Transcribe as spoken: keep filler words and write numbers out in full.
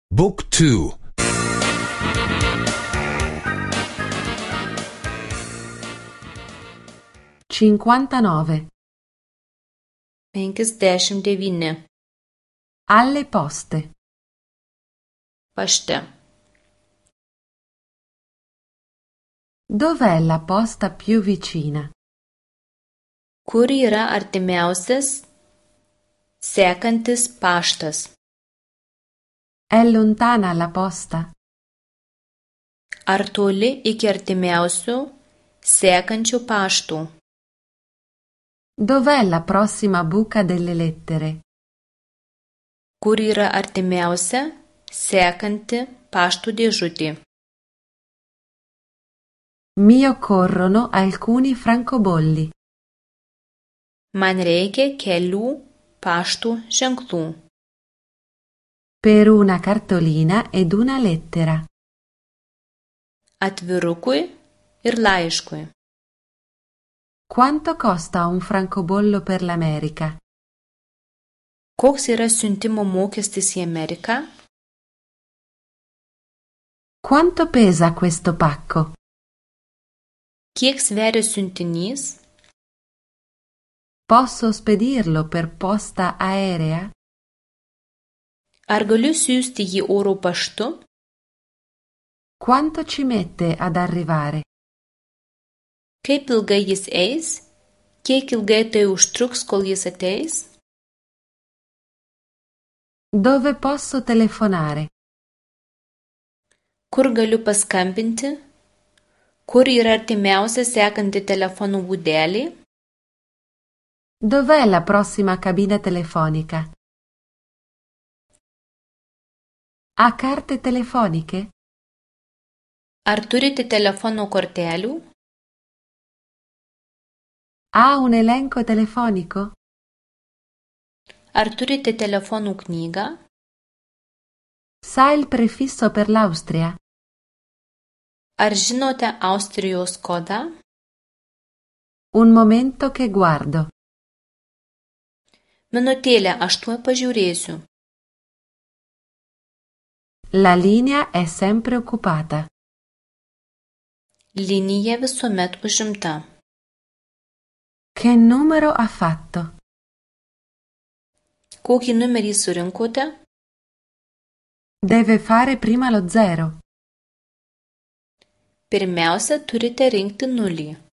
Book two. cinquantanove. penkiasdešimt devyni. Alle poste. Pašte. Dov'è la posta più vicina? Kur yra artimiausias sekantis paštas? È lontana la posta? Ar toli iki artimiausių sekančių paštų? Dov'è la prossima buca delle lettere? Kur yra artimiausia sekanti paštų dėžutė? Mi occorrono alcuni francobolli. Man reikia kelių paštų ženklų. Per una cartolina ed una lettera. Atvirukui ir laiškui. Quanto costa un francobollo per l'America? Koks yra siuntimo mokestis į Ameriką? Quanto pesa questo pacco? Kiek sveria siuntinys? Posso spedirlo per posta aerea? Ar galiu siųsti jį oro paštu? Quanto ci mette ad arrivare? Kaip ilgai jis eis? Kiek ilgai tai užtruks, kol jis ateis? Dove posso telefonare? Kur galiu paskambinti? Kur yra artimiausia sekanti telefonų būdelė? Dov'è la prossima cabina telefonica? Ha carte telefoniche? Ar turite telefono kortelių? Ha un elenco telefonico? Ar turite telefonų knygą? Sa il prefisso per l'Austria? Ar žinote Austrijos kodą? Un momento che guardo. Minutėlę, aš tuoj pažiūrėsiu. La linea è sempre occupata. Linija visuomet užimta. Che numero ha fatto? Kokį numerį surinkote? Deve fare prima lo zero. Pirmiausia, turite rinkti nulį.